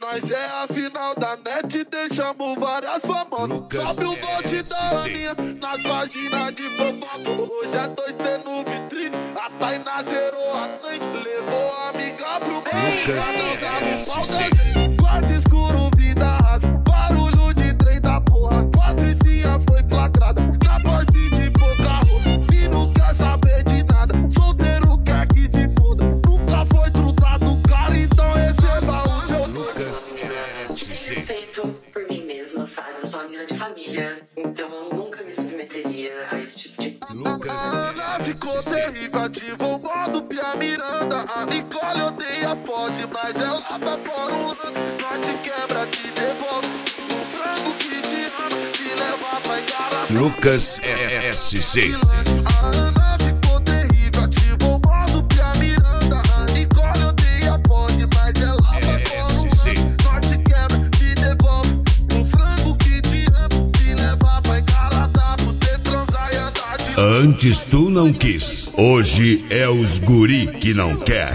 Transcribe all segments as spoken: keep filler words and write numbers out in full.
Nós é a final da net, deixamos várias famosas. Sobe o vote da Aninha nas páginas de fofoca. Hoje é dois T no vitrine, a Tainá zerou a trend. Levou a amiga pro baile pra dançar no pau da gente. Quarto escuro, vida rasa, barulho de trem da porra. Patricinha foi flagrada na porte de pouca roupa. E não quer saber de nada, solteiro quer que se foda. Nunca foi trudado, cara, então receba o seu Lucas respeito por mim mesma, sabe? Eu sou uma menina de família, então eu nunca me submeteria a esse tipo de... Lucas a Ana ficou terrível, ativou o modo Pia Miranda. A Nicole odeia pode, mas ela pra fora um lance. Nós te quebra, te devolve um frango que te ama, te leva pra encarar. Lucas S C. A Ana ficou terrível, ativou o modo Pia Miranda. A Nicole odeia pode, mas ela pra fora um lance. Nós te quebra, te devolve um frango que te ama, te leva pra encarar. Dá pra você transar e andar de... Antes tu não quis, hoje é os guri que não quer.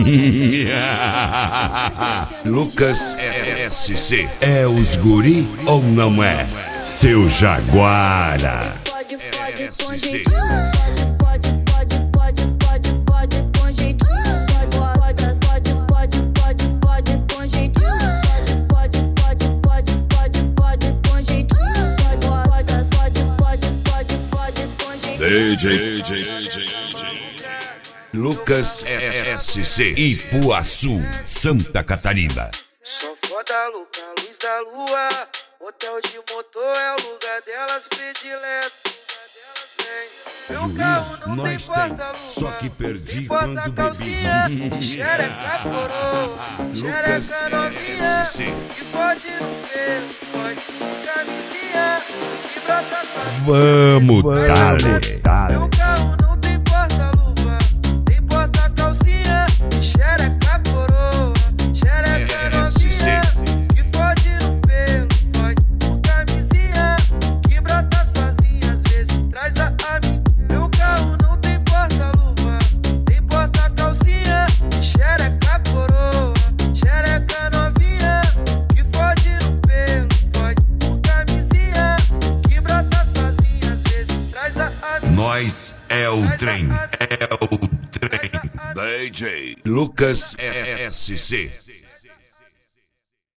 Lucas S C. É os guri ou não é? Seu Jaguara. Pode, pode, com jeito. Pode, pode, pode, pode, pode, com jeito. Pode, pode, pode, pode, pode, com jeito. Pode, pode, pode, pode, pode, com jeito. Pode, pode, pode, pode, pode, com jeito. D J, D J, Lucas S C. Ipuaçu, Santa Catarina. Só foda louca, luz da lua. Hotel de motor é o lugar delas predileto. Meu carro não tem Nós tem, porta-luva, só que perdi bota quando bebi. calcinha, xereca coroa, xereca novinha, que pode no pelo, pode com camisinha, que brota com... Vamos, dale. Meu carro não tem porta-luva, tem porta-calcinha, xereca coroa, xereca novinha, que pode no pelo, pode com camisinha, que brota sozinha, às vezes traz a amiga. Meu carro não tem porta-luva, tem porta-calcinha, xereca coroa, xereca novinha, que pode no pelo, pode com camisinha, que brota sozinha, às vezes traz a amiga. Nós é o trem, é o trem. D J Lucas S C.